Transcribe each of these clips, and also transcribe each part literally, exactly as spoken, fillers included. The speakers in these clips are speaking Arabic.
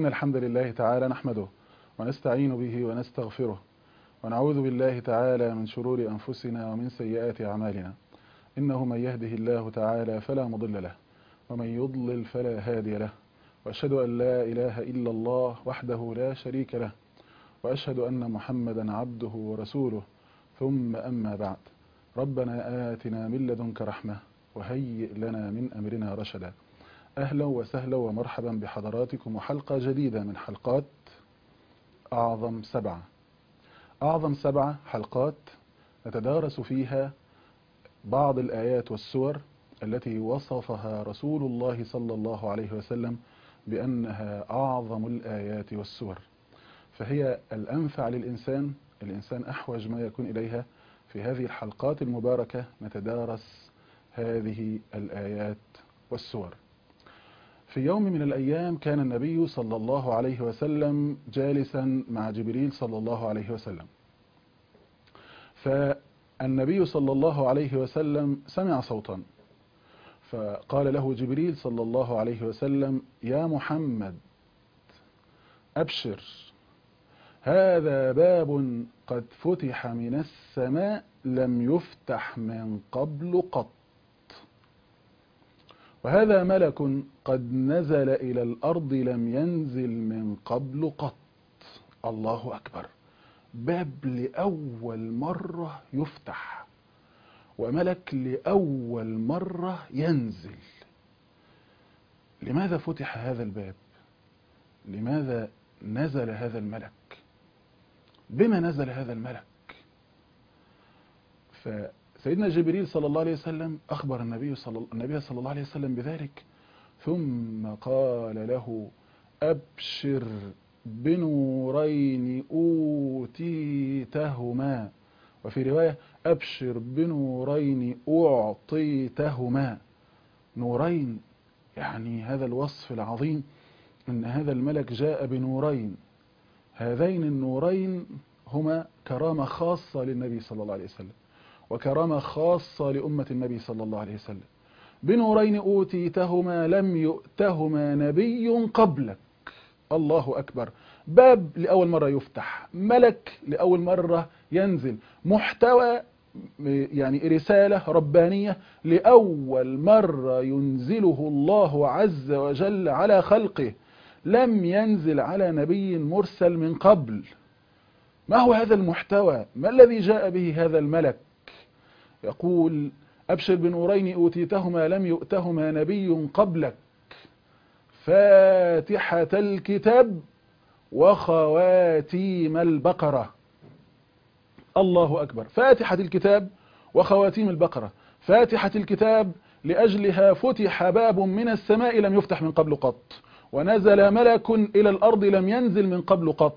الحمد لله تعالى نحمده ونستعين به ونستغفره ونعوذ بالله تعالى من شرور أنفسنا ومن سيئات أعمالنا. إنه من يهده الله تعالى فلا مضل له ومن يضلل فلا هادي له، وأشهد أن لا إله إلا الله وحده لا شريك له، وأشهد أن محمدا عبده ورسوله. ثم أما بعد، ربنا آتنا من لدنك رحمة وهيئ لنا من أمرنا رشدا. أهلا وسهلا ومرحبا بحضراتكم وحلقة جديدة من حلقات أعظم سبعة. أعظم سبعة حلقات نتدارس فيها بعض الآيات والسور التي وصفها رسول الله صلى الله عليه وسلم بأنها أعظم الآيات والسور، فهي الأنفع للإنسان. الإنسان أحوج ما يكون إليها. في هذه الحلقات المباركة نتدارس هذه الآيات والسور. في يوم من الأيام كان النبي صلى الله عليه وسلم جالسا مع جبريل صلى الله عليه وسلم، فالنبي صلى الله عليه وسلم سمع صوتا، فقال له جبريل صلى الله عليه وسلم: يا محمد أبشر، هذا باب قد فتح من السماء لم يفتح من قبل قط، وهذا ملك قد نزل إلى الأرض لم ينزل من قبل قط. الله أكبر، باب لأول مرة يفتح وملك لأول مرة ينزل. لماذا فتح هذا الباب؟ لماذا نزل هذا الملك؟ بما نزل هذا الملك؟ فسيدنا جبريل صلى الله عليه وسلم أخبر النبي صلى, النبي صلى الله عليه وسلم بذلك، ثم قال له: أبشر بنورين أوتيتهما، وفي رواية: أبشر بنورين أعطيتهما. نورين، يعني هذا الوصف العظيم أن هذا الملك جاء بنورين. هذين النورين هما كرامة خاصة للنبي صلى الله عليه وسلم وكرامة خاصة لأمة النبي صلى الله عليه وسلم. بنورين أوتيتهما لم يؤتهما نبي قبلك. الله أكبر، باب لأول مرة يفتح، ملك لأول مرة ينزل، محتوى يعني رسالة ربانية لأول مرة ينزله الله عز وجل على خلقه، لم ينزل على نبي مرسل من قبل. ما هو هذا المحتوى؟ ما الذي جاء به هذا الملك؟ يقول: أبشر بنورين أوتيتهما لم يؤتهما نبي قبلك، فاتحة الكتاب وخواتيم البقرة. الله أكبر، فاتحة الكتاب وخواتيم البقرة. فاتحة الكتاب لأجلها فتح باب من السماء لم يفتح من قبل قط، ونزل ملك إلى الأرض لم ينزل من قبل قط.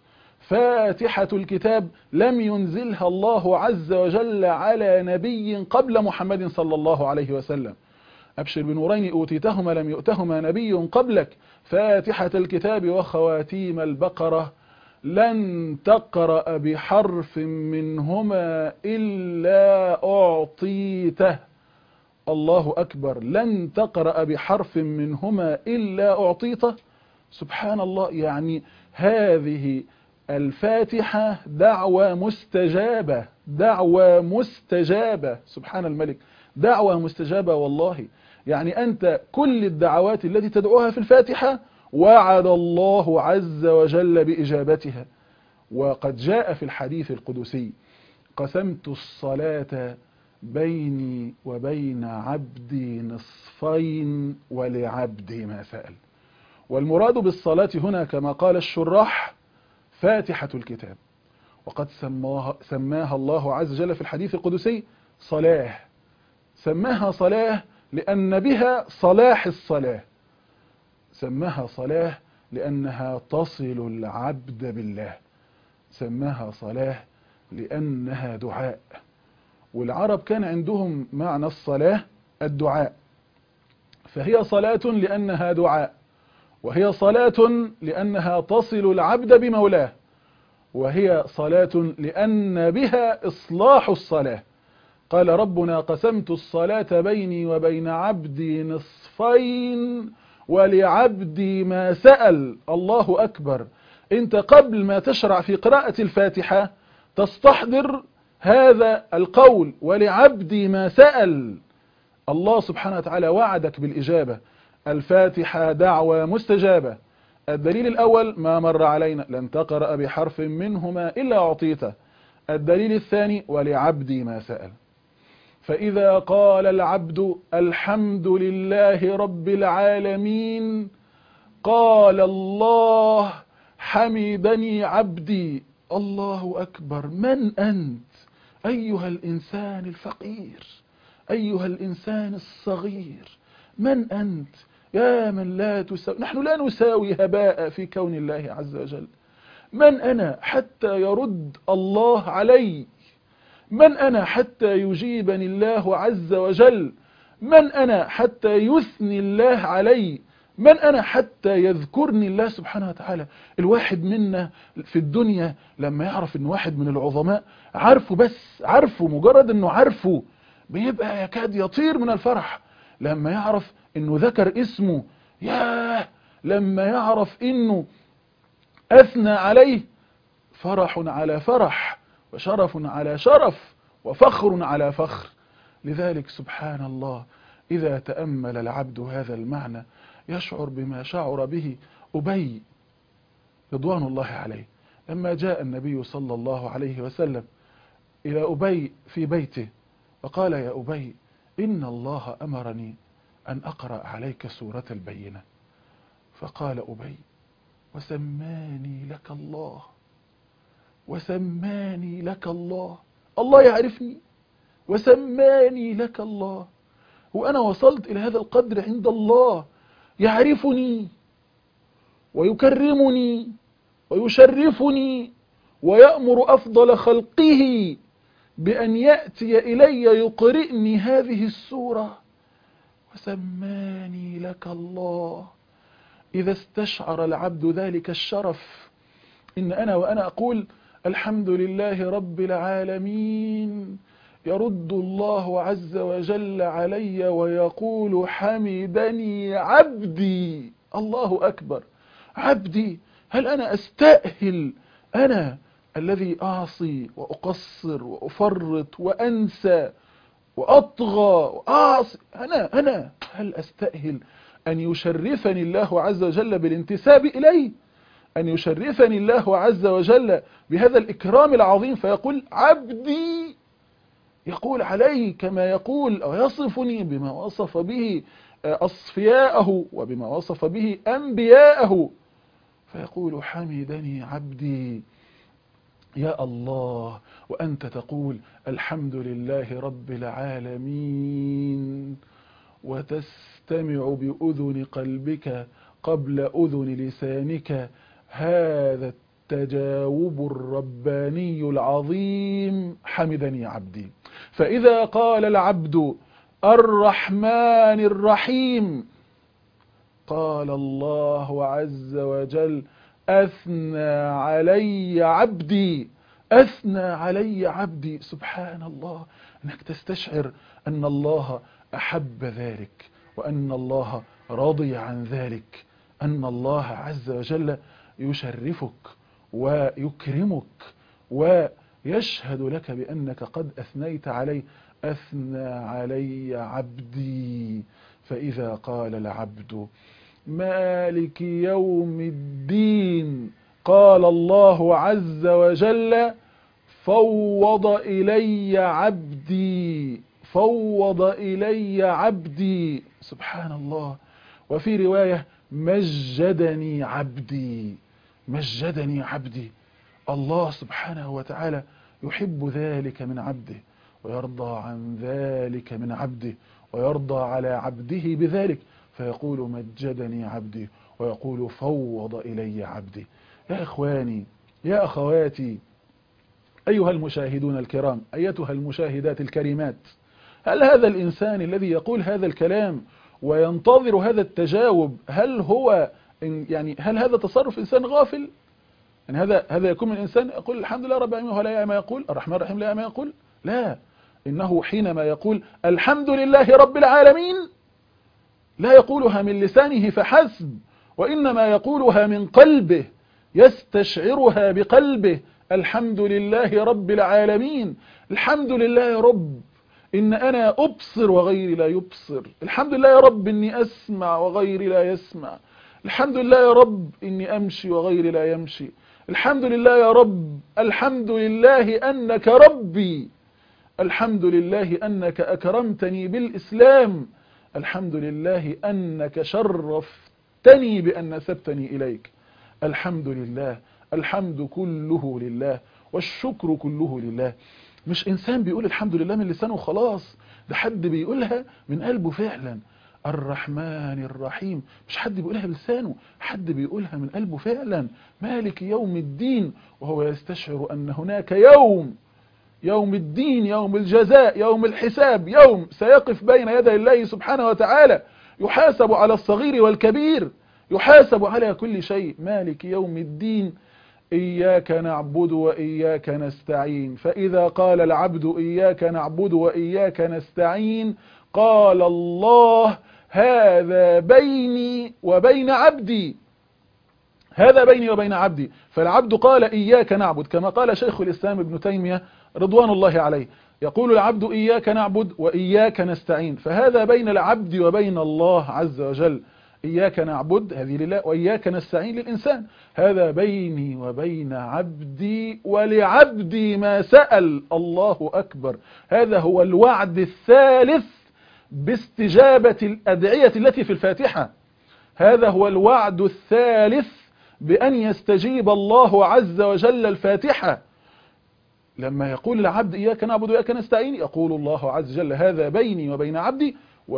فاتحة الكتاب لم ينزلها الله عز وجل على نبي قبل محمد صلى الله عليه وسلم. أبشر بنورين أوتيتهما لم يؤتهما نبي قبلك، فاتحة الكتاب وخواتيم البقرة، لن تقرأ بحرف منهما إلا أعطيته. الله أكبر، لن تقرأ بحرف منهما إلا أعطيته. سبحان الله، يعني هذه الفاتحة دعوة مستجابة، دعوة مستجابة. سبحان الملك، دعوة مستجابة والله. يعني أنت كل الدعوات التي تدعوها في الفاتحة وعد الله عز وجل بإجابتها. وقد جاء في الحديث القدسي: قسمت الصلاة بيني وبين عبدي نصفين ولعبدي ما سأل. والمراد بالصلاة هنا كما قال الشراح فاتحة الكتاب، وقد سماها, سماها الله عز وجل في الحديث القدسي صلاة. سماها صلاة لأن بها صلاح الصلاة، سماها صلاة لأنها تصل العبد بالله، سماها صلاة لأنها دعاء. والعرب كان عندهم معنى الصلاة الدعاء، فهي صلاة لأنها دعاء، وهي صلاة لأنها تصل العبد بمولاه، وهي صلاة لأن بها إصلاح الصلاة. قال ربنا: قسمت الصلاة بيني وبين عبدي نصفين ولعبدي ما سأل. الله أكبر. انت قبل ما تشرع في قراءة الفاتحة تستحضر هذا القول ولعبدي ما سأل. الله سبحانه وتعالى وعدك بالإجابة. الفاتحة دعوة مستجابة. الدليل الأول ما مر علينا لن تقرأ بحرف منهما إلا أعطيته. الدليل الثاني ولعبدي ما سأل. فإذا قال العبد الحمد لله رب العالمين قال الله حمدني عبدي. الله أكبر. من أنت أيها الإنسان الفقير، أيها الإنسان الصغير؟ من أنت يا من لا تساوي؟ نحن لا نساوي هباء في كون الله عز وجل. من أنا حتى يرد الله علي؟ من أنا حتى يجيبني الله عز وجل؟ من أنا حتى يثني الله علي؟ من أنا حتى يذكرني الله سبحانه وتعالى؟ الواحد منا في الدنيا لما يعرف إن واحد من العظماء عارفه، بس عارفه مجرد إنه عارفه بيبقى يكاد يطير من الفرح. لما يعرف إنه ذكر اسمه، ياه، لما يعرف إنه أثنى عليه، فرح على فرح وشرف على شرف وفخر على فخر. لذلك سبحان الله إذا تأمل العبد هذا المعنى يشعر بما شعر به أبي رضوان الله عليه لما جاء النبي صلى الله عليه وسلم إلى أبي في بيته وقال يا أبي إن الله أمرني أن أقرأ عليك سورة البينة. فقال أبي وسماني لك الله، وسماني لك الله، الله يعرفني وسماني لك الله، وأنا وصلت إلى هذا القدر عند الله، يعرفني ويكرمني ويشرفني ويأمر أفضل خلقه بأن يأتي إلي يقرئني هذه السورة، وسماني لك الله. إذا استشعر العبد ذلك الشرف، إن أنا وأنا أقول الحمد لله رب العالمين، يرد الله عز وجل علي ويقول حمدني عبدي. الله أكبر. عبدي، هل أنا أستأهل، أنا الذي أعصي وأقصر وأفرط وأنسى وأطغى وأعصي، أنا أنا هل أستأهل أن يشرفني الله عز وجل بالانتساب إليه؟ أن يشرفني الله عز وجل بهذا الإكرام العظيم فيقول عبدي، يقول علي كما يقول أو يصفني بما وصف به أصفياءه وبما وصف به أنبياءه، فيقول حمدني عبدي. يا الله، وأنت تقول الحمد لله رب العالمين وتستمع بأذن قلبك قبل أذن لسانك هذا التجاوب الرباني العظيم، حمدني عبدي. فإذا قال العبد الرحمن الرحيم قال الله عز وجل أثنى علي عبدي، أثنى علي عبدي. سبحان الله، أنك تستشعر أن الله أحب ذلك وأن الله رضي عن ذلك، أن الله عز وجل يشرفك ويكرمك ويشهد لك بأنك قد أثنيت عليه. أثنى علي عبدي. فإذا قال العبد مالك يوم الدين قال الله عز وجل فوض إلي عبدي، فوض إلي عبدي. سبحان الله. وفي رواية مجدني عبدي، مجدني عبدي. الله سبحانه وتعالى يحب ذلك من عبده ويرضى عن ذلك من عبده ويرضى على عبده بذلك، فيقول مجدني عبدي ويقول فوض إلي عبدي. يا إخواني، يا أخواتي، أيها المشاهدون الكرام، أيتها المشاهدات الكريمات، هل هذا الإنسان الذي يقول هذا الكلام وينتظر هذا التجاوب هل هو يعني هل هذا تصرف إنسان غافل؟ يعني هذا هذا يكون من إنسان يقول الحمد لله رب العالمين ولا ما يقول الرحمن الرحيم لا ما يقول؟ لا، إنه حينما يقول الحمد لله رب العالمين لا يقولها من لسانه فحسب، وإنما يقولها من قلبه، يستشعرها بقلبه. الحمد لله رب العالمين، الحمد لله يا رب إن أنا أبصر وغيري لا يبصر، الحمد لله يا رب إني أسمع وغيري لا يسمع، الحمد لله يا رب إني أمشي وغيري لا يمشي، الحمد لله يا رب، الحمد لله أنك ربي، الحمد لله أنك أكرمتني بالإسلام، الحمد لله أنك شرفتني بأن نسبتني إليك، الحمد لله، الحمد كله لله والشكر كله لله. مش إنسان بيقول الحمد لله من لسانه خلاص، ده حد بيقولها من قلبه فعلا. الرحمن الرحيم، مش حد بيقولها بلسانه، حد بيقولها من قلبه فعلا. مالك يوم الدين، وهو يستشعر أن هناك يوم، يوم الدين، يوم الجزاء، يوم الحساب، يوم سيقف بين يدي الله سبحانه وتعالى، يحاسب على الصغير والكبير، يحاسب على كل شيء. مالك يوم الدين، إياك نعبد وإياك نستعين. فإذا قال العبد إياك نعبد وإياك نستعين، قال الله هذا بيني وبين عبدي، هذا بيني وبين عبدي. فالعبد قال إياك نعبد، كما قال شيخ الإسلام ابن تيمية رضوان الله عليه، يقول العبد إياك نعبد وإياك نستعين، فهذا بين العبد وبين الله عز وجل. إياك نعبد هذه لله، وإياك نستعين للإنسان. هذا بيني وبين عبدي ولعبدي ما سأل. الله أكبر. هذا هو الوعد الثالث باستجابة الأدعية التي في الفاتحة. هذا هو الوعد الثالث بأن يستجيب الله عز وجل الفاتحة. لما يقول العبد إياك نعبد وإياك نستعين، يقول الله عز وجل هذا بيني وبين عبدي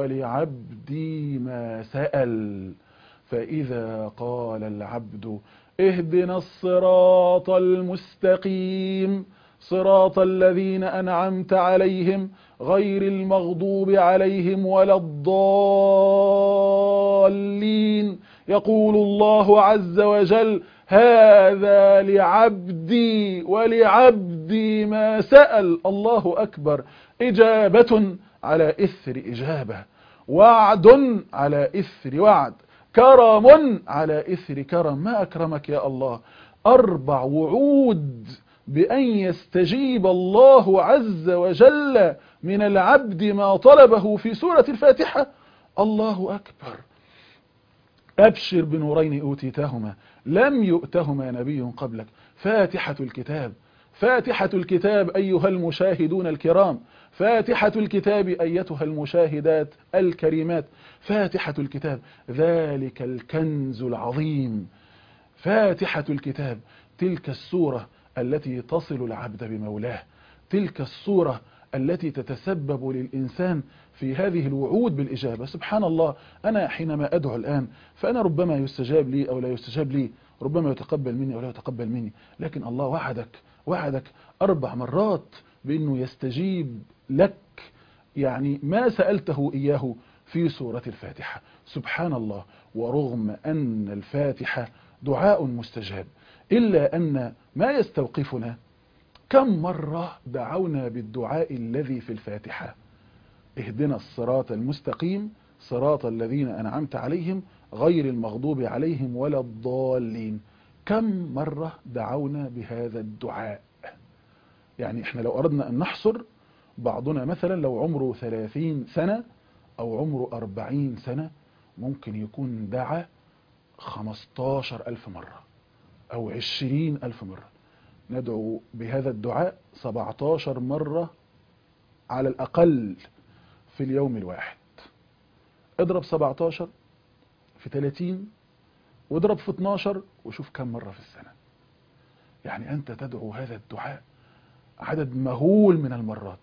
ولعبدي ما سأل. فإذا قال العبد اهدنا الصراط المستقيم صراط الذين أنعمت عليهم غير المغضوب عليهم ولا الضالين، يقول الله عز وجل هذا لعبدي ولعبدي ما سأل. الله أكبر. إجابة على إثر إجابة، وعد على إثر وعد، كرم على إثر كرم. ما أكرمك يا الله. أربع وعود بأن يستجيب الله عز وجل من العبد ما طلبه في سورة الفاتحة. الله أكبر. أبشر بنورين أوتيتهما لم يؤتهما نبي قبلك. فاتحة الكتاب، فاتحة الكتاب أيها المشاهدون الكرام، فاتحة الكتاب أيتها المشاهدات الكريمات، فاتحة الكتاب ذلك الكنز العظيم. فاتحة الكتاب تلك السورة التي تصل العبد بمولاه، تلك السورة التي تتسبب للإنسان في هذه الوعود بالإجابة. سبحان الله، أنا حينما أدعو الآن فأنا ربما يستجاب لي أو لا يستجاب لي، ربما يتقبل مني أو لا يتقبل مني، لكن الله وعدك وعدك أربع مرات بأنه يستجيب لك، يعني ما سألته إياه في سورة الفاتحة. سبحان الله. ورغم أن الفاتحة دعاء مستجاب، إلا أن ما يستوقفنا كم مرة دعونا بالدعاء الذي في الفاتحة. اهدنا الصراط المستقيم صراط الذين أنعمت عليهم غير المغضوب عليهم ولا الضالين. كم مرة دعونا بهذا الدعاء؟ يعني احنا لو أردنا أن نحصر، بعضنا مثلا لو عمره ثلاثين سنة أو عمره أربعين سنة ممكن يكون دعا خمستاشر ألف مرة أو عشرين ألف مرة. ندعو بهذا الدعاء سبعتاشر مرة على الأقل في اليوم الواحد. اضرب سبعتاشر في ثلاثين واضرب في اتناشر وشوف كم مرة في السنة. يعني أنت تدعو هذا الدعاء عدد مهول من المرات.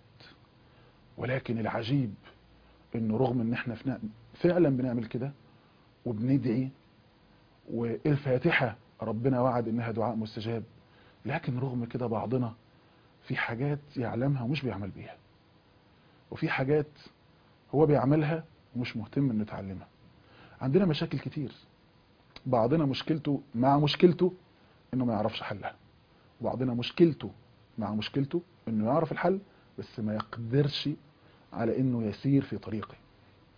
ولكن العجيب انه رغم ان احنا فعلا بنعمل كده وبندعي، والفاتحة ربنا وعد انها دعاء مستجاب، لكن رغم كده بعضنا في حاجات يعلمها ومش بيعمل بيها، وفي حاجات هو بيعملها ومش مهتم انه يتعلمها. عندنا مشاكل كتير. بعضنا مشكلته مع مشكلته انه ما يعرفش حلها، وبعضنا مشكلته مع مشكلته انه يعرف الحل بس ما يقدرش على انه يسير في طريقه.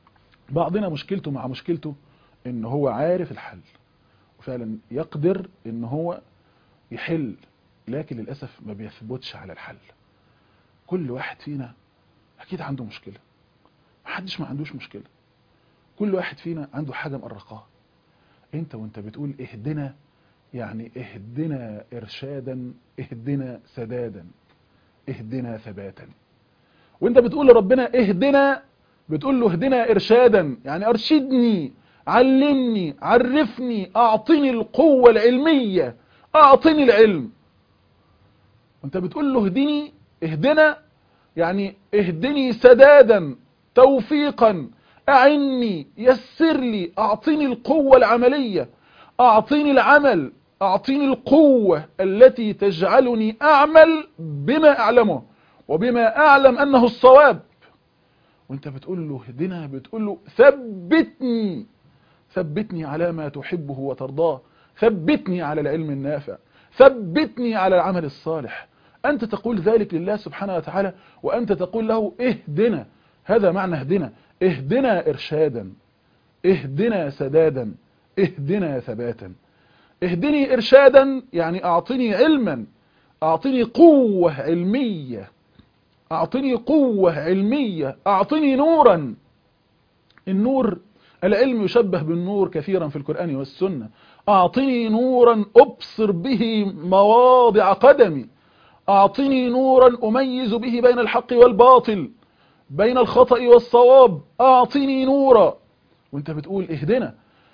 بعضنا مشكلته مع مشكلته ان هو عارف الحل وفعلا يقدر ان هو يحل، لكن للأسف ما بيثبتش على الحل. كل واحد فينا اكيد عنده مشكلة، محدش ما عندوش مشكلة، كل واحد فينا عنده حاجة مقرقاه. انت وانت بتقول اهدنا، يعني اهدنا ارشادا، اهدنا سدادا، اهدنا ثباتا. وانت بتقول لربنا اهدنا، بتقول له اهدنا ارشادا، يعني ارشدني، علمني، عرفني، اعطني القوة العلمية، اعطني العلم. وانت بتقول له اهدني، اهدنا يعني اهدني سدادا، توفيقا، اعني، يسر لي، اعطني القوة العملية، اعطني العمل، اعطني القوة التي تجعلني اعمل بما اعلمه وبما اعلم انه الصواب. وانت بتقول له اهدنا، بتقول له ثبتني، ثبتني على ما تحبه وترضاه، ثبتني على العلم النافع، ثبتني على العمل الصالح. أنت تقول ذلك لله سبحانه وتعالى، وأنت تقول له اهدنا. هذا معنى اهدنا، اهدنا إرشادا، اهدنا سدادا، اهدنا ثباتا. اهدني إرشادا يعني أعطني علما، أعطني قوة علمية، أعطني قوة علمية، أعطني نورا. النور، العلم يشبه بالنور كثيرا في القرآن والسنة. أعطني نورا أبصر به مواضع قدمي، أعطني نورا أميز به بين الحق والباطل، بين الخطأ والصواب، أعطني نورا. وانت بتقول اهدنا،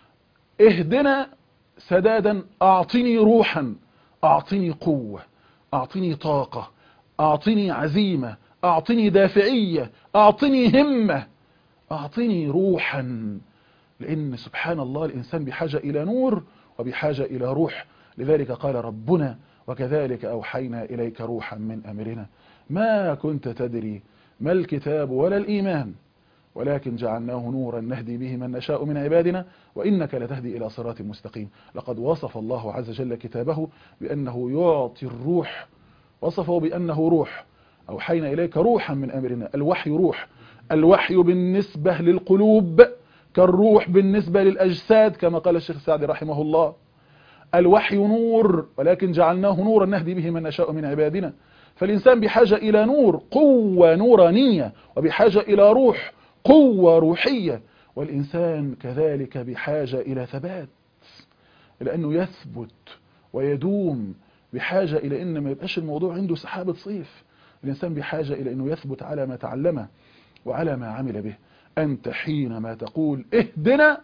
اهدنا سدادا، أعطني روحا، أعطني قوة، أعطني طاقة، أعطني عزيمة، أعطني دافعية، أعطني همة، أعطني روحا. لأن سبحان الله الإنسان بحاجة إلى نور وبحاجة إلى روح. لذلك قال ربنا وكذلك أوحينا إليك روحا من أمرنا ما كنت تدري ما الكتاب ولا الإيمان ولكن جعلناه نورا نهدي به من نشاء من عبادنا وإنك لتهدي إلى صراط مستقيم. لقد وصف الله عز وجل كتابه بأنه يعطي الروح، وصفه بأنه روح. أوحينا إليك روحا من أمرنا، الوحي روح. الوحي بالنسبة للقلوب كالروح بالنسبة للأجساد كما قال الشيخ سعدي رحمه الله. الوحي نور ولكن جعلناه نورا نهدي به من نشاء من عبادنا. فالإنسان بحاجة إلى نور، قوة نورانية، وبحاجة إلى روح، قوة روحية. والإنسان كذلك بحاجة إلى ثبات، إلى أنه يثبت ويدوم، بحاجة إلى أن ما يبقاش الموضوع عنده سحابة صيف. الإنسان بحاجة إلى أنه يثبت على ما تعلمه وعلى ما عمل به. أنت حينما تقول اهدنا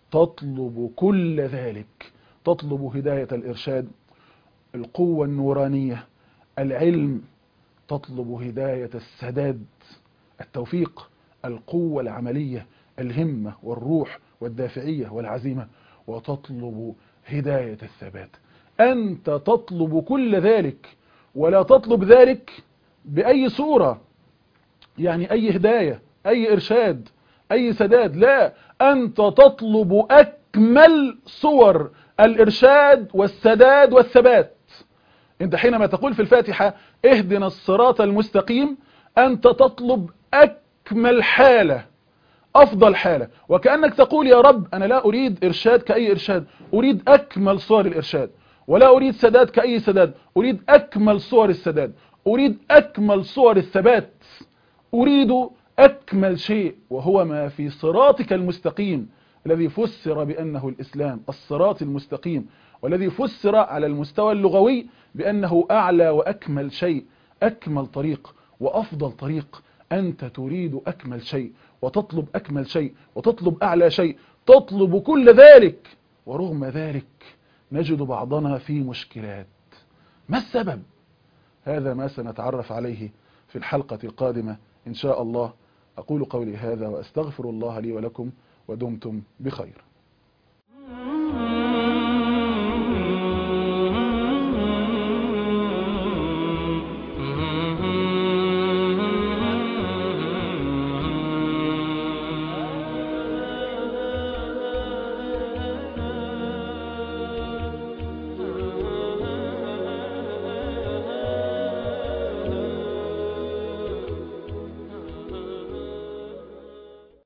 تطلب كل ذلك، تطلب هداية الإرشاد، القوة النورانية، العلم، تطلب هداية السداد، التوفيق، القوة العملية، الهمة والروح والدافعية والعزيمة، وتطلب هداية الثبات. أنت تطلب كل ذلك، ولا تطلب ذلك بأي صورة، يعني أي هداية، أي إرشاد، أي سداد، لا، أنت تطلب أكمل صور الإرشاد والسداد والثبات. أنت حينما تقول في الفاتحة اهدنا الصراط المستقيم، أنت تطلب أكمل حالة، أفضل حالة، وكأنك تقول يا رب أنا لا أريد إرشاد كأي إرشاد، أريد أكمل صور الإرشاد، ولا أريد سداد كأي سداد، أريد أكمل صور السداد، أريد أكمل صور الثبات، أريد أكمل شيء، وهو ما في صراطك المستقيم الذي فسر بأنه الإسلام، الصراط المستقيم، والذي فسر على المستوى اللغوي بأنه أعلى وأكمل شيء، أكمل طريق وأفضل طريق. أنت تريد أكمل شيء وتطلب أكمل شيء وتطلب أعلى شيء، تطلب كل ذلك، ورغم ذلك نجد بعضنا في مشكلات. ما السبب؟ هذا ما سنتعرف عليه في الحلقة القادمة إن شاء الله. أقول قولي هذا وأستغفر الله لي ولكم ودمتم بخير.